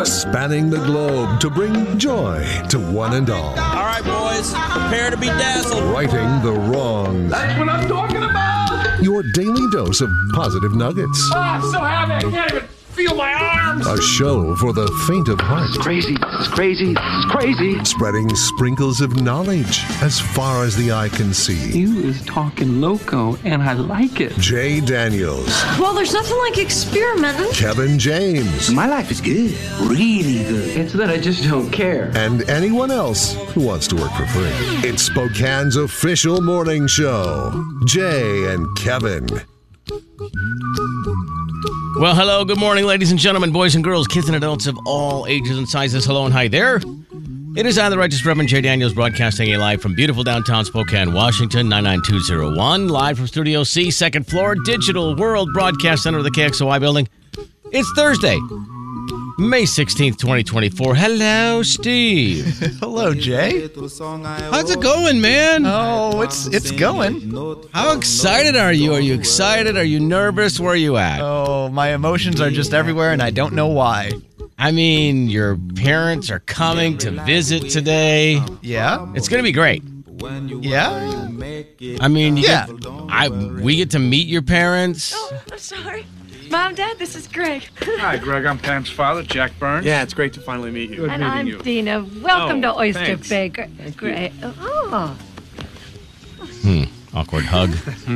spanning the globe to bring joy to one and all. All right, boys, prepare to be dazzled. Righting the wrongs. That's what I'm talking about! Your daily dose of positive nuggets. Oh, I'm so happy I can't even feel my arms! A show for the faint of heart. It's crazy. It's crazy. It's crazy. Spreading sprinkles of knowledge as far as the eye can see. You is talking loco, and I like it. Jay Daniels. Well, there's nothing like experimenting. Kevin James. My life is good. Really good. It's that I just don't care. And anyone else who wants to work for free. It's Spokane's official morning show. Jay and Kevin. Well, hello, good morning, ladies and gentlemen, boys and girls, kids and adults of all ages and sizes. Hello and hi there. It is I, the Righteous Reverend Jay Daniels, broadcasting live from beautiful downtown Spokane, Washington, 99201, live from Studio C, second floor, Digital World Broadcast Center of the KXOY building. It's Thursday, May 16th, 2024. Hello, Steve. Hello, Jay. How's it going, man? Oh, it's going. How excited are you? Are you excited? Are you nervous? Where are you at? Oh, my emotions are just everywhere, and I don't know why. I mean, your parents are coming to visit today. Yeah? It's going to be great. Yeah? I mean, Yeah. we get to meet your parents. Oh, I'm sorry. Mom, Dad, this is Greg. Hi, Greg. I'm Pam's father, Jack Burns. Yeah, it's great to finally meet you. And I'm Dina. Welcome to Oyster thanks. Bay. Great. Oh. Awkward hug.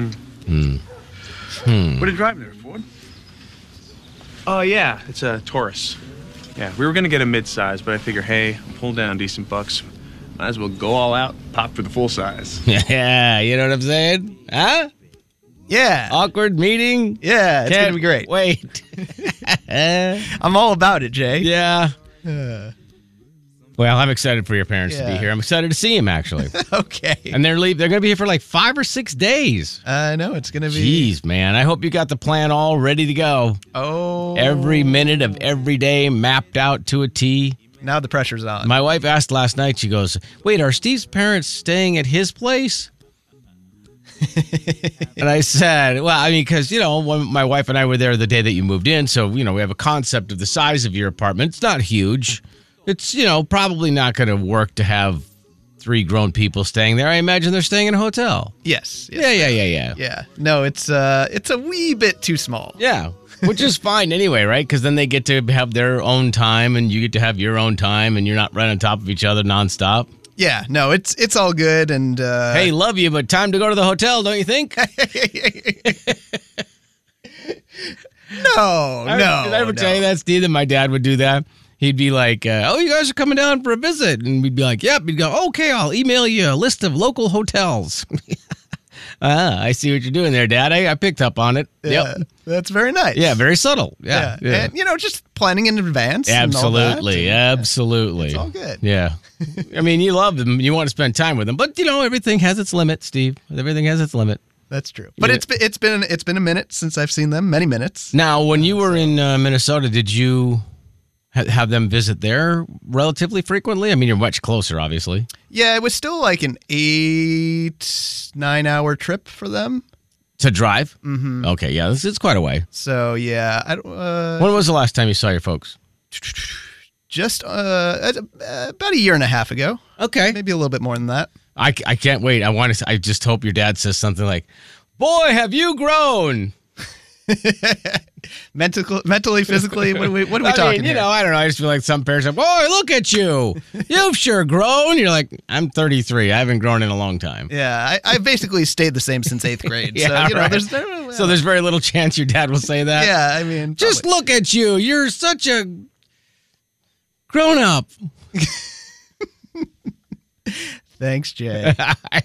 What are you driving there, Ford? Oh, yeah, it's a Taurus. Yeah, we were going to get a mid-size, but I figure, hey, I'm pulling down decent bucks. Might as well go all out, pop for the full size. Yeah, you know what I'm saying? Huh? Yeah. Awkward meeting? Yeah, it's going to be great. Wait. I'm all about it, Jay. Yeah. Well, I'm excited for your parents to be Yeah. here. I'm excited to see them, actually. Okay. And they're going to be here for like 5 or 6 days. I know, it's going to be... Jeez, man. I hope you got the plan all ready to go. Oh. Every minute of every day mapped out to a T. Now the pressure's on. My wife asked last night, she goes, wait, are Steve's parents staying at his place? And I said, well, I mean, because, when my wife and I were there the day that you moved in, so, we have a concept of the size of your apartment. It's not huge. It's, probably not going to work to have 3 grown people staying there. I imagine they're staying in a hotel. Yes. Yeah. Yeah. No, it's a wee bit too small. Yeah, which is fine anyway, right? Because then they get to have their own time and you get to have your own time and you're not running on top of each other nonstop. Yeah, no, it's all good, and... Hey, love you, but time to go to the hotel, don't you think? No. Did I ever tell you that, Steve, that my dad would do that? He'd be like, oh, you guys are coming down for a visit. And we'd be like, yep. He'd go, okay, I'll email you a list of local hotels. I see what you're doing there, Dad. I picked up on it. Yeah, Yep. that's very nice. Yeah, very subtle. Yeah. And, just planning in advance. Absolutely. And all that. Absolutely. It's all good. Yeah. I mean, you love them. You want to spend time with them. But, everything has its limit, Steve. Everything has its limit. That's true. But it's been a minute since I've seen them. Many minutes. Now, when you were in Minnesota, did you have them visit there relatively frequently? I mean, you're much closer, obviously. Yeah, it was still like an 8-9 hour trip for them. To drive? Mm-hmm. Okay, yeah, it's quite a way. So, yeah. When was the last time you saw your folks? Just about a year and a half ago. Okay. Maybe a little bit more than that. I can't wait. I just hope your dad says something like, boy, have you grown? Mentally, physically, what are we talking here? I don't know. I just feel like some parents are, boy, look at you. You've sure grown. You're like, I'm 33. I haven't grown in a long time. Yeah, I've basically stayed the same since 8th grade. Yeah, so, right. So there's very little chance your dad will say that? Yeah, I mean. Just look at you. You're such a grown up. Thanks, Jay.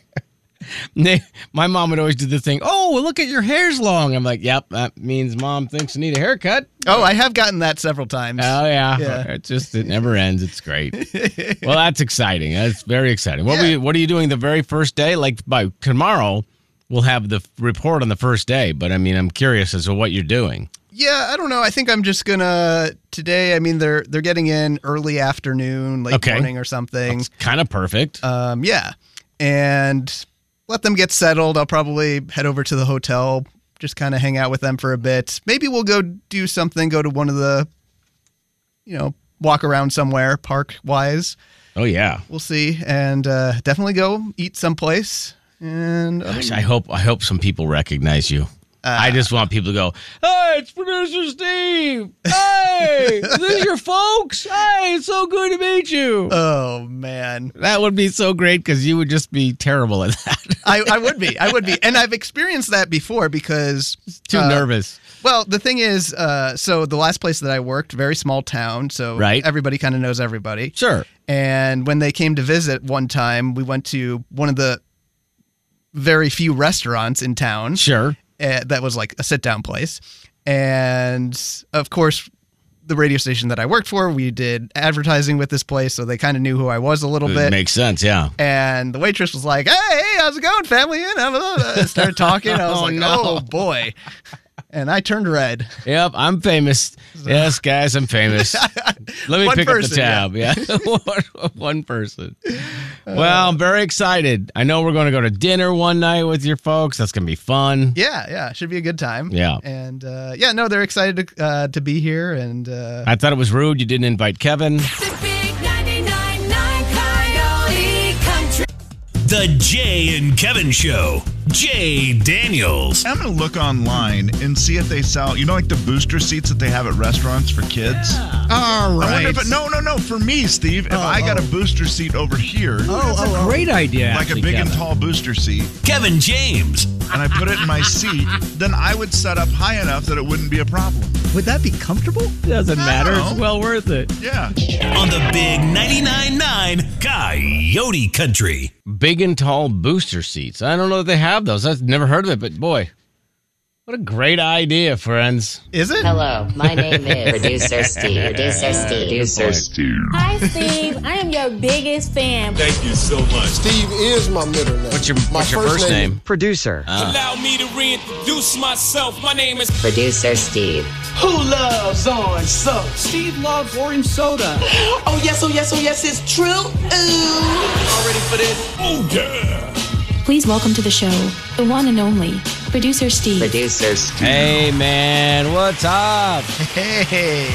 My mom would always do the thing, oh, look at your hair's long. I'm like, yep, that means Mom thinks I need a haircut. Oh, I have gotten that several times. Oh, yeah. It never ends. It's great. Well, that's exciting. That's very exciting. What are you doing the very first day? Like by tomorrow, we'll have the report on the first day. But, I mean, I'm curious as to what you're doing. Yeah, I don't know. I think I'm just gonna today. I mean, they're getting in early afternoon, late morning or something. That's kind of perfect. Yeah, and let them get settled. I'll probably head over to the hotel, just kind of hang out with them for a bit. Maybe we'll go do something. Go to one of the, walk around somewhere park-wise. Oh, yeah. We'll see. And definitely go eat someplace. And Gosh, I hope some people recognize you. I just want people to go, hey, it's Producer Steve. Hey, this is your folks. Hey, it's so good to meet you. Oh, man. That would be so great because you would just be terrible at that. I would be. And I've experienced that before because... Too nervous. Well, the thing is, so the last place that I worked, very small town, so everybody kind of knows everybody. Sure. And when they came to visit one time, we went to one of the very few restaurants in town. Sure. That was like a sit-down place. And, of course, the radio station that I worked for, we did advertising with this place, so they kind of knew who I was a little bit. Makes sense, yeah. And the waitress was like, hey, how's it going, family? And I started talking. I was oh, boy. And I turned red. Yep, I'm famous. Yes, guys, I'm famous. Let me pick up the tab. Yeah, one person. Well, I'm very excited. I know we're going to go to dinner one night with your folks. That's going to be fun. Yeah. Should be a good time. Yeah. And, they're excited to be here. And I thought it was rude you didn't invite Kevin. The big 99.9 Coyote Country. The Jay and Kevin Show. Jay Daniels. I'm going to look online and see if they sell, like the booster seats that they have at restaurants for kids. Yeah. All right. I wonder if no, for me, Steve, if I got a booster seat over here. That's a great idea, like actually, a big Kevin. and tall booster seat. Kevin James. And I put it in my seat, then I would set up high enough that it wouldn't be a problem. Would that be comfortable? Doesn't matter. It's well worth it. Yeah. On the big 99.9 Coyote Country. Big and tall booster seats. I don't know if they have those. I've never heard of it, but boy, what a great idea, friends. Is it? Hello, my name is Producer Steve. Producer Steve. Hi, Steve. I am your biggest fan. Thank you so much. Steve is my middle name. What's your first name? Producer. Allow me to reintroduce myself. My name is Producer Steve. Who loves orange soda? Steve loves orange soda. Oh, yes, it's true. Ooh. Y'all ready for this? Oh, yeah. Please welcome to the show, the one and only, Producer Steve. Producer Steve. Hey, man, what's up? Hey.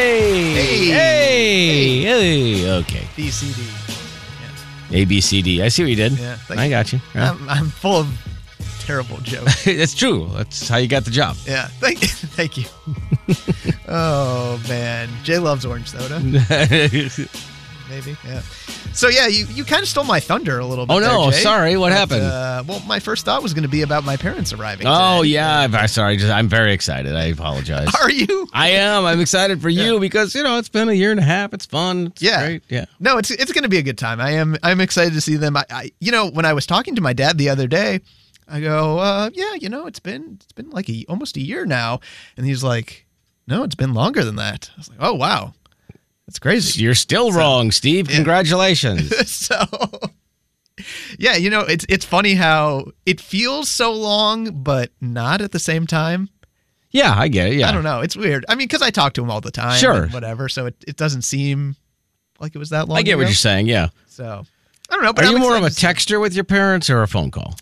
Okay. BCD. Yeah. ABCD. I see what you did. Yeah, I got you. Yeah. I'm full of terrible jokes. That's true. That's how you got the job. Yeah. Thank you. Oh, man. Jay loves orange soda. Maybe, yeah. So, yeah, you kind of stole my thunder a little bit. Oh, no, there, Jay. sorry. What happened? Well, my first thought was going to be about my parents arriving. Oh, today. yeah. I'm sorry. I'm very excited. I apologize. Are you? I am. I'm excited for you because, it's been a year and a half. It's fun. It's great. Yeah. No, it's going to be a good time. I'm excited to see them. I when I was talking to my dad the other day, I go, it's been like almost a year now. And he's like, no, it's been longer than that. I was like, oh, wow. That's crazy. You're still wrong, Steve. Yeah. Congratulations. So, yeah, it's funny how it feels so long, but not at the same time. Yeah, I get it. Yeah. I don't know. It's weird. I mean, because I talk to him all the time. Sure. And whatever. So it doesn't seem like it was that long I get ago. What you're saying. Yeah. So, I don't know. But Are you more of a texter with your parents or a phone call?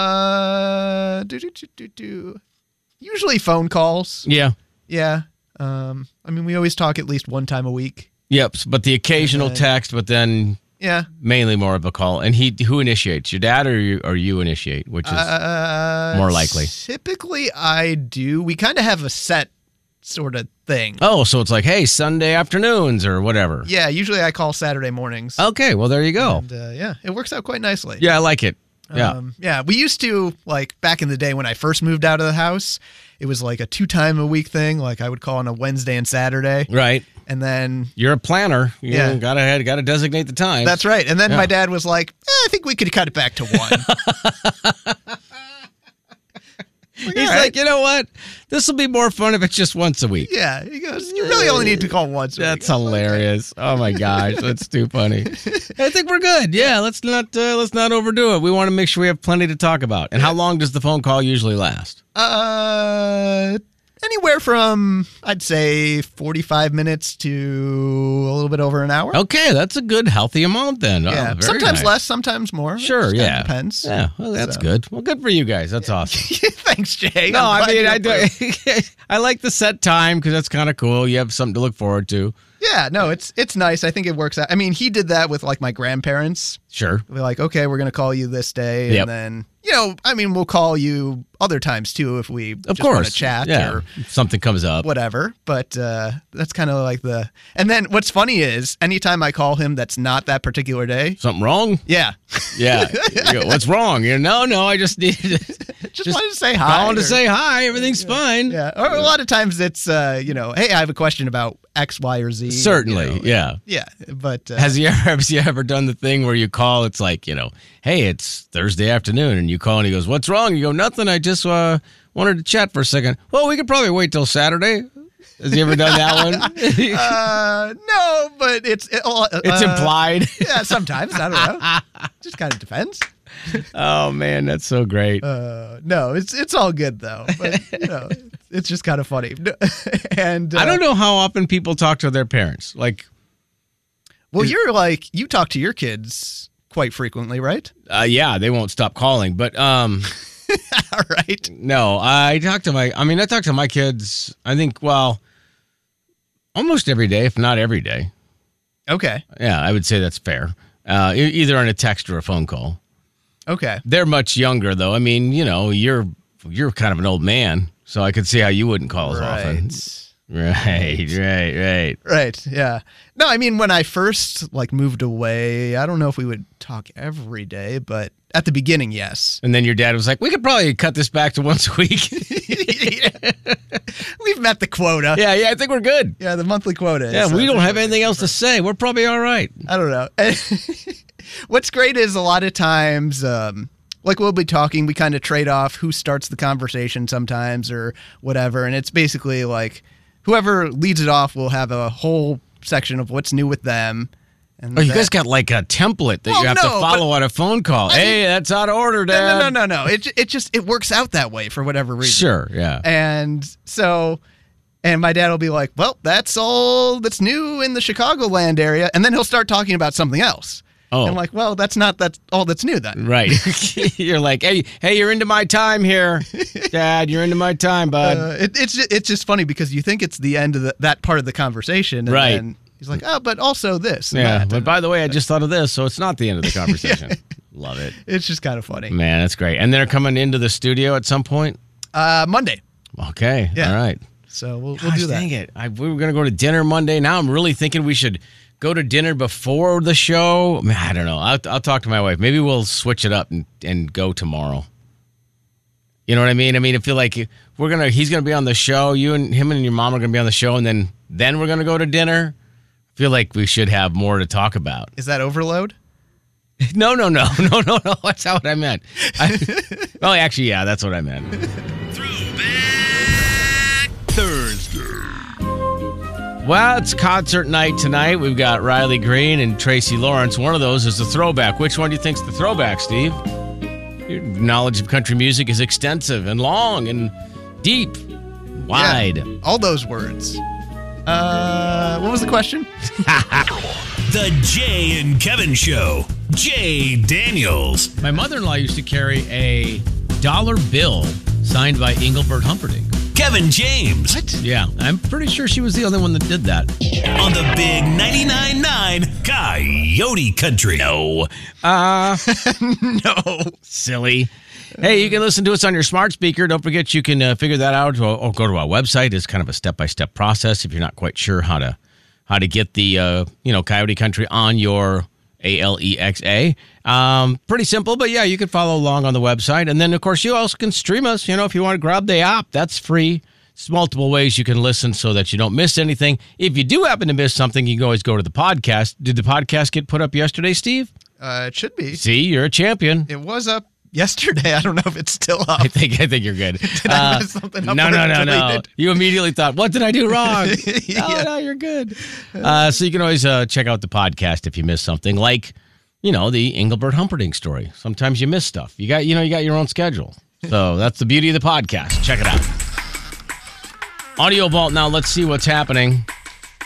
Usually phone calls. Yeah. Yeah. I mean, we always talk at least one time a week. Yep, but the occasional text, but then mainly more of a call. And who initiates? Your dad or you initiate, which is more likely? Typically, I do. We kind of have a set sort of thing. Oh, so it's like, hey, Sunday afternoons or whatever. Yeah, usually I call Saturday mornings. Okay, well, there you go. And, it works out quite nicely. Yeah, I like it. Yeah. We used to, like, back in the day when I first moved out of the house, it was like a 2-time-a-week thing. Like, I would call on a Wednesday and Saturday. Right. And then... You're a planner. You gotta designate the time. That's right. And then my dad was like, I think we could cut it back to 1. He's like, you know what? This will be more fun if it's just once a week. Yeah. He goes, you really only need to call once a week. That's hilarious. Okay. Oh, my gosh. That's too funny. I think we're good. Yeah, let's not overdo it. We want to make sure we have plenty to talk about. And how long does the phone call usually last? Anywhere from, I'd say, 45 minutes to a little bit over an hour. Okay, that's a good, healthy amount then. Yeah, sometimes less, sometimes more. Sure, yeah. Depends. Yeah, well, that's good. Well, good for you guys. That's awesome. Thanks, Jay. No, I mean, I like the set time because that's kind of cool. You have something to look forward to. Yeah, no, it's nice. I think it works out. I mean, he did that with like my grandparents. Sure. We're like, okay, we're going to call you this day. Yep. And then, I mean, we'll call you other times too if we Of just course. want to chat or If something comes up. whatever. But that's kind of like and then what's funny is anytime I call him that's not that particular day. Something wrong? Yeah. Yeah. You go, what's wrong? No, I just needed just wanted to say hi. I wanted to say hi. Everything's fine. Yeah. Or a lot of times it's, hey, I have a question about X, Y, or Z. Certainly, yeah. Yeah, but... Has you ever done the thing where you call, it's like, hey, it's Thursday afternoon, and you call and he goes, what's wrong? You go, nothing, I just wanted to chat for a second. Well, we could probably wait till Saturday. Has he ever done that one? No, but it's implied. Yeah, sometimes. I don't know. Just kind of depends. Oh, man, that's so great. No, it's all good, though. But, it's just kind of funny. And I don't know how often people talk to their parents. Like, well, you talk to your kids quite frequently, right? Yeah, they won't stop calling. But, all right. No, I talk to my kids, I think, almost every day, if not every day. Okay. Yeah, I would say that's fair. Either on a text or a phone call. Okay. They're much younger, though. I mean, you're kind of an old man, so I could see how you wouldn't call as often. Right. Yeah. No, I mean, when I first moved away, I don't know if we would talk every day, but at the beginning, yes. And then your dad was like, we could probably cut this back to once a week. We've met the quota. Yeah, I think we're good. Yeah, the monthly quota. Yeah, we don't have anything else to say. We're probably all right. I don't know. What's great is a lot of times, we'll be talking, we kind of trade off who starts the conversation sometimes or whatever. And it's basically like whoever leads it off will have a whole section of what's new with them. And you guys got like a template that you have to follow on a phone call. Hey, that's out of order, Dad. No. It works out that way for whatever reason. Sure, yeah. And so, my dad will be like, well, that's all that's new in the Chicagoland area. And then he'll start talking about something else. Oh. I'm like, well, that's all that's new then. Right. You're like, hey, you're into my time here, Dad. You're into my time, bud. It's just funny because you think it's the end of that part of the conversation. And right. Then he's like, oh, but also this. Yeah, that. but by the way, I just thought of this, so it's not the end of the conversation. Yeah. Love it. It's just kind of funny. Man, that's great. And they're coming into the studio at some point? Monday. Okay. Yeah. All right. So we'll do that. Dang it. We were going to go to dinner Monday. Now I'm really thinking we should go to dinner before the show. Man, I don't know. I'll talk to my wife. Maybe we'll switch it up and go tomorrow. You know what I mean? I feel like he's going to be on the show. Him and your mom are going to be on the show, and then we're going to go to dinner. I feel like we should have more to talk about. Is that overload? No. That's not what I meant. Actually, yeah, that's what I meant. Throwback Thursday. Well, it's concert night tonight. We've got Riley Green and Tracy Lawrence. One of those is the throwback. Which one do you think's the throwback, Steve? Your knowledge of country music is extensive and long and deep, wide. Yeah, all those words. What was the question? The Jay and Kevin Show. Jay Daniels. My mother-in-law used to carry a dollar bill signed by Engelbert Humperdinck. Kevin James. What? Yeah, I'm pretty sure she was the only one that did that. On the big 99.9 Coyote Country. No. No. Silly. Hey, you can listen to us on your smart speaker. Don't forget you can figure that out or go to our website. It's kind of a step-by-step process if you're not quite sure how to get the Coyote Country on your Alexa. Pretty simple, but yeah, you can follow along on the website. And then, of course, you also can stream us. If you want to grab the app, that's free. There's multiple ways you can listen so that you don't miss anything. If you do happen to miss something, you can always go to the podcast. Did the podcast get put up yesterday, Steve? It should be. See, you're a champion. It was up yesterday. I don't know if it's still up. I think you're good. Did I mess something up? No. You immediately thought, what did I do wrong? No, you're good. So you can always check out the podcast if you miss something, like, the Engelbert Humperdinck story. Sometimes you miss stuff. You got your own schedule. So that's the beauty of the podcast. Check it out. Audio Vault now. Let's see what's happening.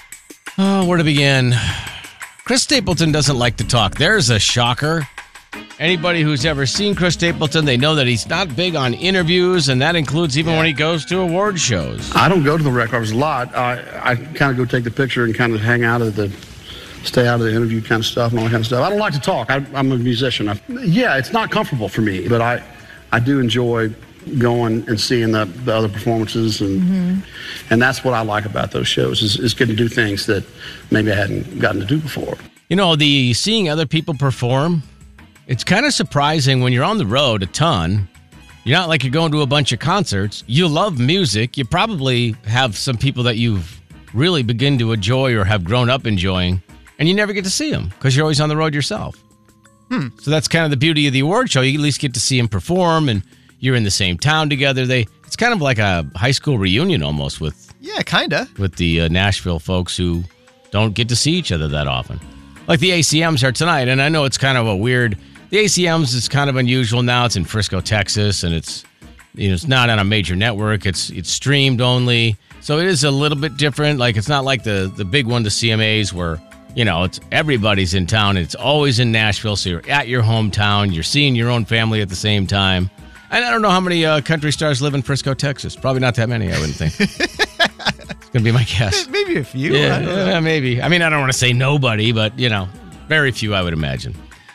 Oh, where to begin? Chris Stapleton doesn't like to talk. There's a shocker. Anybody who's ever seen Chris Stapleton, they know that he's not big on interviews, and that includes even when he goes to award shows. I don't go to the red carpets a lot. I kind of go take the picture and kind of hang out stay out of the interview kind of stuff and all that kind of stuff. I don't like to talk. I'm a musician. Yeah, it's not comfortable for me, but I do enjoy going and seeing the other performances, and that's what I like about those shows is getting to do things that maybe I hadn't gotten to do before. You know, the seeing other people perform, it's kind of surprising when you're on the road a ton. You're not like you're going to a bunch of concerts. You love music. You probably have some people that you've really begin to enjoy or have grown up enjoying, and you never get to see them because you're always on the road yourself. So that's kind of the beauty of the award show. You at least get to see them perform, and you're in the same town together. It's kind of like a high school reunion almost with the Nashville folks who don't get to see each other that often. Like the ACMs are tonight, and I know it's kind of a weird. The ACMs is kind of unusual now. It's in Frisco, Texas, and it's not on a major network. It's streamed only, so it is a little bit different. Like it's not like the big one, the CMAs, where it's everybody's in town. It's always in Nashville, so you're at your hometown. You're seeing your own family at the same time. And I don't know how many country stars live in Frisco, Texas. Probably not that many, I wouldn't think. It's going to be my guess. Maybe a few. Yeah, maybe. I mean, I don't want to say nobody, but, very few, I would imagine.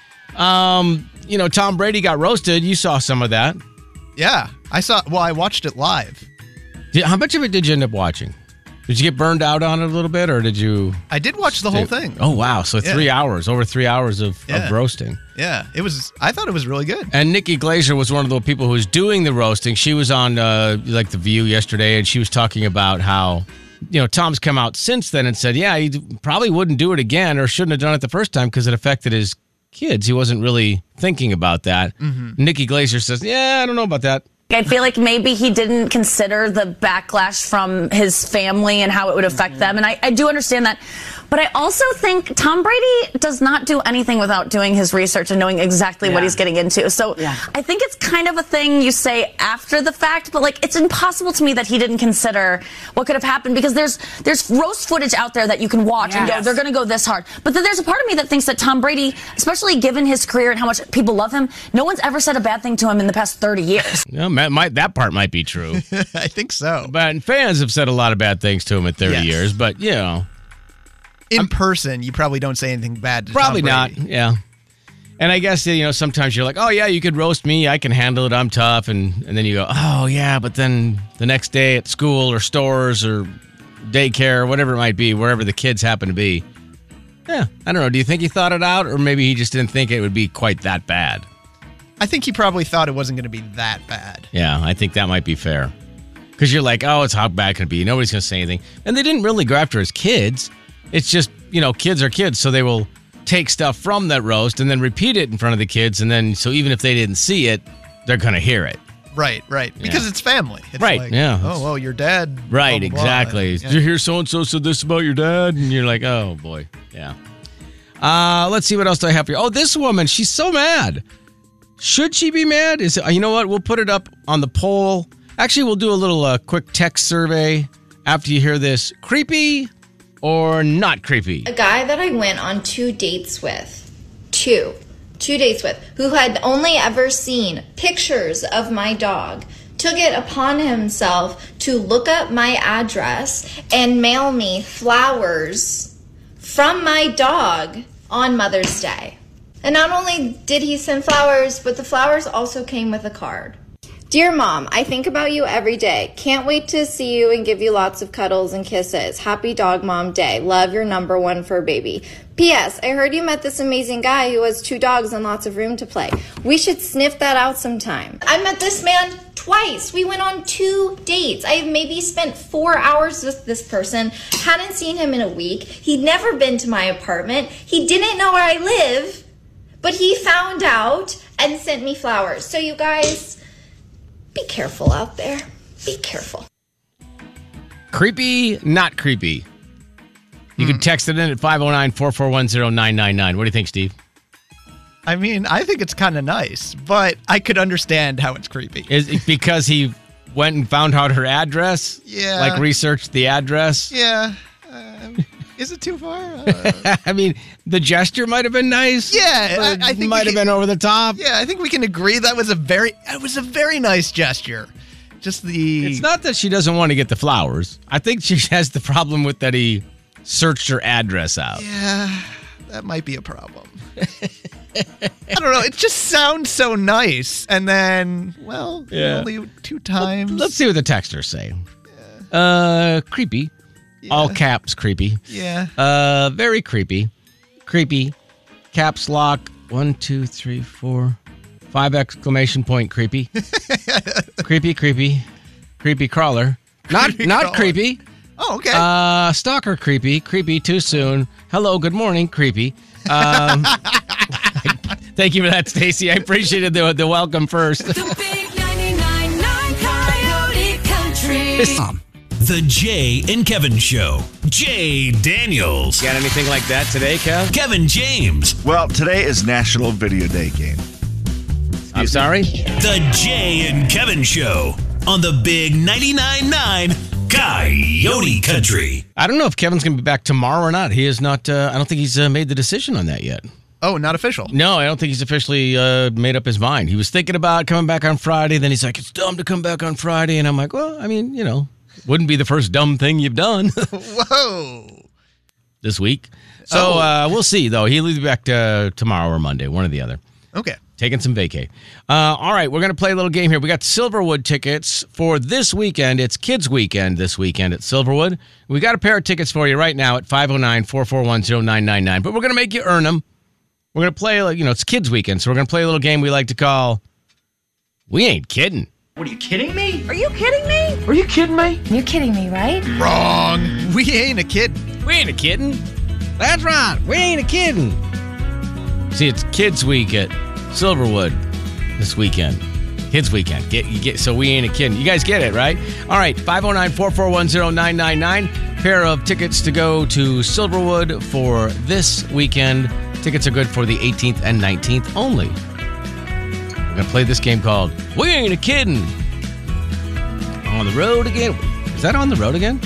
Tom Brady got roasted. You saw some of that. Yeah. I watched it live. How much of it did you end up watching? Did you get burned out on it a little bit, or did you? I did watch the whole thing. Oh, wow. So 3 hours, over 3 hours of roasting. Yeah, I thought it was really good. And Nikki Glaser was one of the people who was doing the roasting. She was on The View yesterday, and she was talking about how, Tom's come out since then and said, yeah, he probably wouldn't do it again or shouldn't have done it the first time because it affected his kids. He wasn't really thinking about that. Nikki Glaser says, yeah, I don't know about that. I feel like maybe he didn't consider the backlash from his family and how it would affect them. And I do understand that. But I also think Tom Brady does not do anything without doing his research and knowing exactly what he's getting into. So I think it's kind of a thing you say after the fact, but it's impossible to me that he didn't consider what could have happened, because there's roast footage out there that you can watch and go, they're going to go this hard. But then there's a part of me that thinks that Tom Brady, especially given his career and how much people love him, no one's ever said a bad thing to him in the past 30 years. That part might be true. I think so. But fans have said a lot of bad things to him at 30 years, but, in person, you probably don't say anything bad to Probably Tom Brady. not, yeah. And I guess, sometimes you're like, oh, yeah, you could roast me. I can handle it. I'm tough. And then you go, oh, yeah, but then the next day at school or stores or daycare or whatever it might be, wherever the kids happen to be. Yeah, I don't know. Do you think he thought it out, or maybe he just didn't think it would be quite that bad? I think he probably thought it wasn't going to be that bad. Yeah, I think that might be fair. Because you're like, oh, it's how bad can it be? Nobody's going to say anything. And they didn't really go after his kids. It's just, kids are kids, so they will take stuff from that roast and then repeat it in front of the kids. And then, so even if they didn't see it, they're going to hear it. Right. Because it's family. It's right, like, yeah. Oh, well, your dad. Right, blah, blah, exactly. blah. Did you hear so-and-so said this about your dad? And you're like, oh, boy. Yeah. Let's see what else do I have for you. Oh, this woman, she's so mad. Should she be mad? You know what? We'll put it up on the poll. Actually, we'll do a little quick text survey after you hear this. Creepy or not creepy? A guy that I went on two dates with, two dates with, who had only ever seen pictures of my dog, took it upon himself to look up my address and mail me flowers from my dog on Mother's Day. And not only did he send flowers, but the flowers also came with a card. Dear Mom, I think about you every day. Can't wait to see you and give you lots of cuddles and kisses. Happy Dog Mom Day. Love, your number one fur baby. P.S. I heard you met this amazing guy who has 2 dogs and lots of room to play. We should sniff that out sometime. I met this man twice. We went on 2 dates. I maybe spent 4 hours with this person. Hadn't seen him in a week. He'd never been to my apartment. He didn't know where I live, but he found out and sent me flowers. So you guys, be careful out there. Be careful. Creepy, not creepy. You can text it in at 509-441-0999. What do you think, Steve? I mean, I think it's kind of nice, but I could understand how it's creepy. Is it because he went and found out her address? Yeah. Like researched the address? Yeah. Is it too far? I mean, the gesture might have been nice. Yeah, I think might have been over the top. Yeah, I think we can agree that was a very nice gesture. Just the. It's not that she doesn't want to get the flowers. I think she has the problem with that he searched her address out. Yeah, that might be a problem. I don't know. It just sounds so nice, and then, well, only 2 times. Let's see what the texters say. Yeah. Creepy. Yeah. All caps, creepy. Yeah. Very creepy. Creepy. Caps lock. 1, 2, 3, 4, 5 exclamation point. Creepy. Creepy. Creepy crawler. Not crawler. creepy. Oh, okay. Stalker creepy. Creepy too soon. Hello, good morning, creepy. Thank you for that, Stacy. I appreciated the welcome first. The big 99.9 Coyote Country. The Jay and Kevin Show. Jay Daniels. Got anything like that today, Kev? Kevin James. Well, today is National Video Day game. I'm sorry? The Jay and Kevin Show on the big 99.9 Coyote Country. I don't know if Kevin's going to be back tomorrow or not. He is not. I don't think he's made the decision on that yet. Oh, not official? No, I don't think he's officially made up his mind. He was thinking about coming back on Friday. Then he's like, it's dumb to come back on Friday. And I'm like, well, I mean, you know, wouldn't be the first dumb thing you've done. Whoa. This week. So we'll see, though. He'll be back tomorrow or Monday, one or the other. Okay. Taking some vacay. All right, we're going to play a little game here. We got Silverwood tickets for this weekend. It's Kids Weekend this weekend at Silverwood. We got a pair of tickets for you right now at 509-441-0999. But we're going to make you earn them. We're going to play, it's Kids Weekend, so we're going to play a little game we like to call We Ain't Kidding. What, are you kidding me? Are you kidding me? Are you kidding me? You're kidding me, right? Wrong. We ain't a kid. We ain't a kidding. That's right. We ain't a kidding. See, it's Kids Week at Silverwood this weekend. Kids Weekend. So we ain't a kidding. You guys get it, right? All right, 509-441-0999. Pair of tickets to go to Silverwood for this weekend. Tickets are good for the 18th and 19th only. We're going to play this game called We Ain't a Kiddin'. On the road again. Is that on the road again?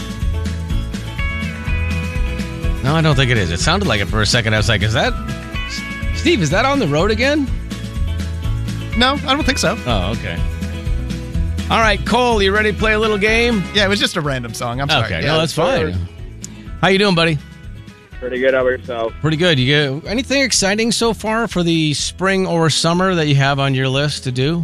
No, I don't think it is. It sounded like it for a second. I was like, Steve, is that on the road again? No, I don't think so. Oh, okay. All right, Cole, you ready to play a little game? Yeah, it was just a random song. I'm sorry. Okay, Yeah, no, that's fine. How you doing, buddy? Pretty good. How about yourself? Pretty good. You get anything exciting so far for the spring or summer that you have on your list to do?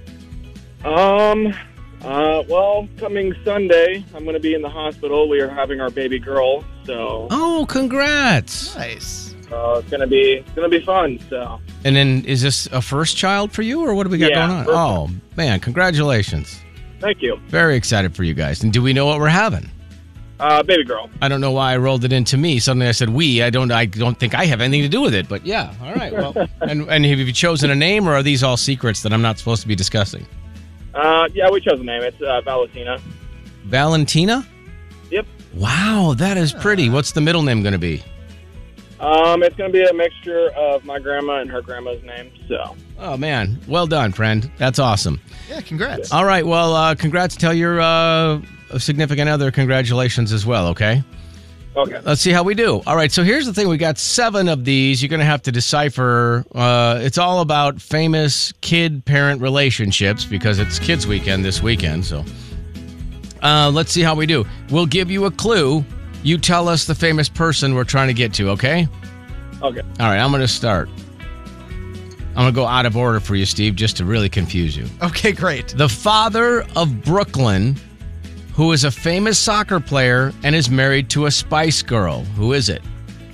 Well, coming Sunday, I'm going to be in the hospital. We are having our baby girl, so. Oh, congrats! Nice. It's gonna be fun. So. And then, is this a first child for you, or what do we got going on? Oh man, congratulations! Thank you. Very excited for you guys. And do we know what we're having? Baby girl. I don't know why I rolled it into me. Suddenly I said we. I don't think I have anything to do with it. But yeah, all right. Well, and have you chosen a name, or are these all secrets that I'm not supposed to be discussing? Yeah, we chose a name. It's Valentina. Valentina? Yep. Wow, that is pretty. What's the middle name going to be? It's going to be a mixture of my grandma and her grandma's name. So. Oh man, well done, friend. That's awesome. Yeah, congrats. All right, well, congrats. Tell your significant other congratulations as well. Okay. Okay. Let's see how we do. All right, so here's the thing. We got 7 of these. You're going to have to decipher. It's all about famous kid-parent relationships because it's Kids Weekend this weekend. So let's see how we do. We'll give you a clue. You tell us the famous person we're trying to get to, okay? Okay. All right, I'm going to start. I'm going to go out of order for you, Steve, just to really confuse you. Okay, great. The father of Brooklyn, who is a famous soccer player and is married to a Spice Girl. Who is it?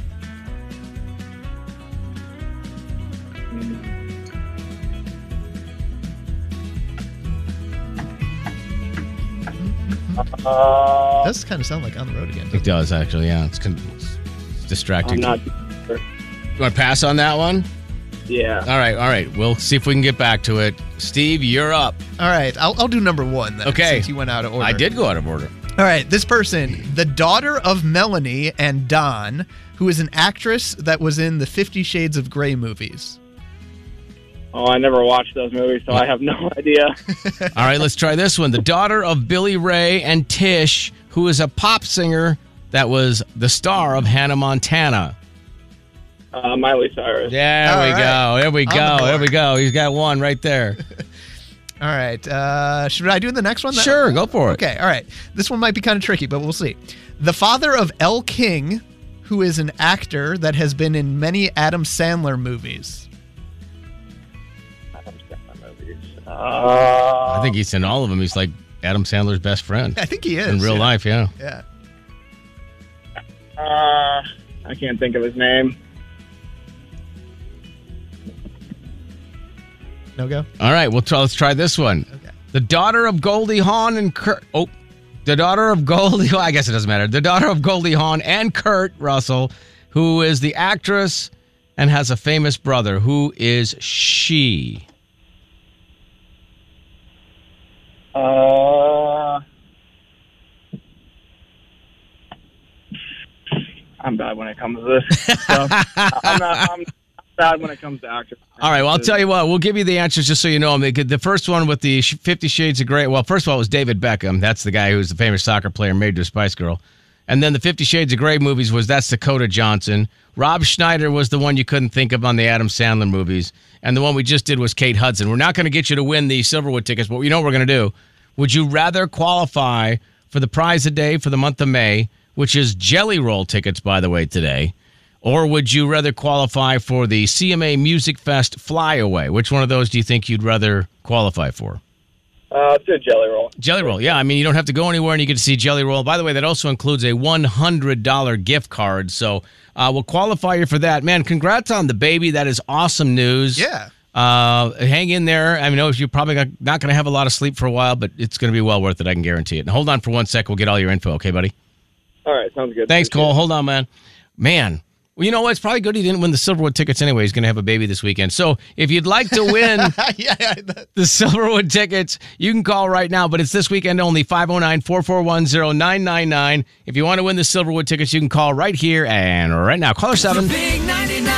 Does kind of sound like On the Road Again. It does, actually, yeah. It's distracting. I'm not sure. You want to pass on that one? Yeah. All right. We'll see if we can get back to it. Steve, you're up. All right, I'll do number 1 then. Okay. Since you went out of order. I did go out of order. All right, this person, the daughter of Melanie and Don, who is an actress that was in the 50 Shades of Grey movies. Oh, I never watched those movies, so I have no idea. All right, let's try this one. The daughter of Billy Ray and Tish, who is a pop singer that was the star of Hannah Montana? Miley Cyrus. There we go. There we go. There we go. He's got one right there. All right. Should I do the next one? Sure, go for it. Okay, all right. This one might be kind of tricky, but we'll see. The father of Elle King, who is an actor that has been in many Adam Sandler movies. I think he's in all of them. He's like Adam Sandler's best friend. I think he is. In real life, yeah. Yeah. I can't think of his name. No go? All right, let's try this one. Okay. The daughter of Goldie Hawn and Kurt... Oh, the daughter of Goldie... Well, I guess it doesn't matter. The daughter of Goldie Hawn and Kurt Russell, who is the actress and has a famous brother. Who is she? I'm bad when it comes to this stuff. I'm bad when it comes to actors. All right, well, I'll tell you what. We'll give you the answers just so you know them. The first one with the 50 Shades of Grey. Well, first of all, it was David Beckham. That's the guy who's the famous soccer player married to a Spice Girl. And then the 50 Shades of Grey movies that's Dakota Johnson. Rob Schneider was the one you couldn't think of on the Adam Sandler movies. And the one we just did was Kate Hudson. We're not going to get you to win the Silverwood tickets, but you know what we're going to do? Would you rather qualify for the prize a day for the month of May, which is Jelly Roll tickets, by the way, today? Or would you rather qualify for the CMA Music Fest Flyaway? Which one of those do you think you'd rather qualify for? Let's do Jelly Roll. Jelly Roll, yeah. I mean, you don't have to go anywhere and you get to see Jelly Roll. By the way, that also includes a $100 gift card. So we'll qualify you for that. Man, congrats on the baby. That is awesome news. Yeah. Hang in there. I know you're probably not going to have a lot of sleep for a while, but it's going to be well worth it. I can guarantee it. And hold on for 1 sec. We'll get all your info. Okay, buddy? All right. Sounds good. Thanks, Cole. Hold on, man. Man. Well, you know what? It's probably good he didn't win the Silverwood tickets anyway. He's going to have a baby this weekend. So if you'd like to win the Silverwood tickets, you can call right now. But it's this weekend only, 509-441-0999. If you want to win the Silverwood tickets, you can call right here and right now. Caller 7. Big 99.